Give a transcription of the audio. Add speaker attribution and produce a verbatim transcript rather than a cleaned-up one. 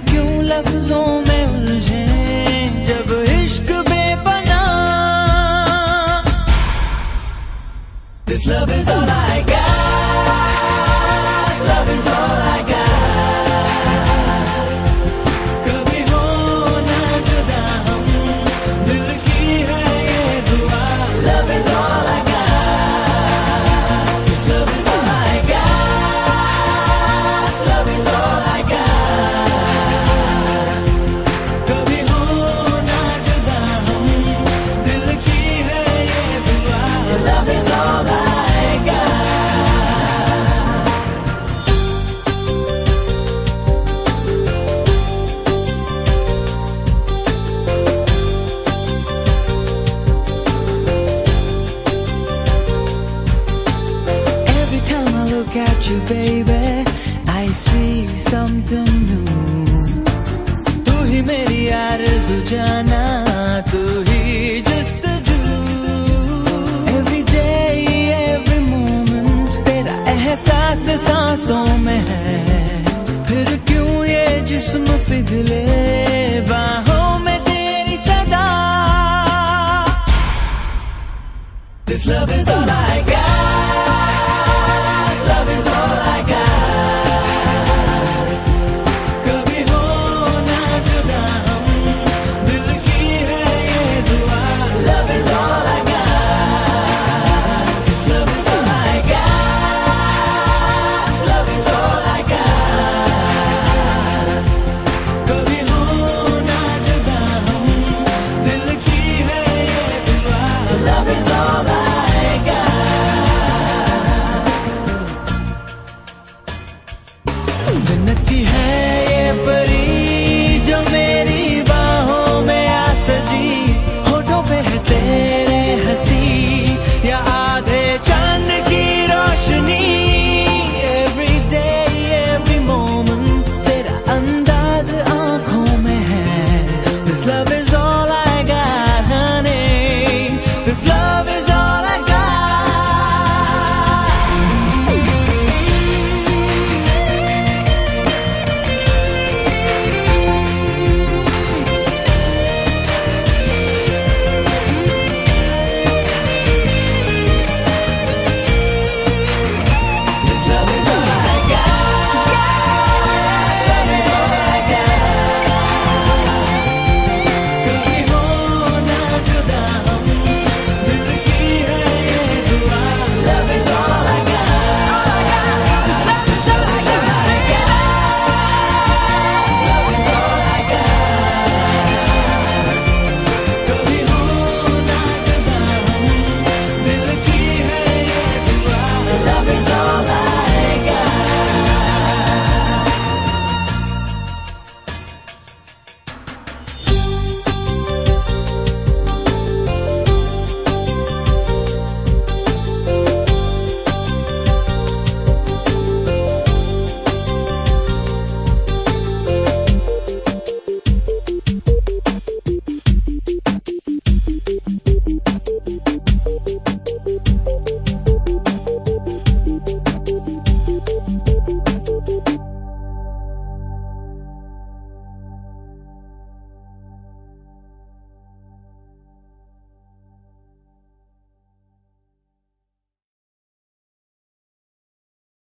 Speaker 1: क्यों लफ्जों में उलझे जब इश्क बेपना। This love is all I got, love is all I got। कभी हो ना जुदा हम, दिल की है ये दुआ। Love is all I got, this love is all I got, love is all I got। कभी हो ना जुदा हम, दिल की है ये दुआ। Love is all I got। Every time I look at you, baby, I see something new। तू ही मेरी आरज़ू जाना, तू ही जस्तजू। Every day, every moment, तेरा एहसास सांसों में है। फिर क्यों ये जिस्म पिघले बाहों में तेरी सदा। This love is all I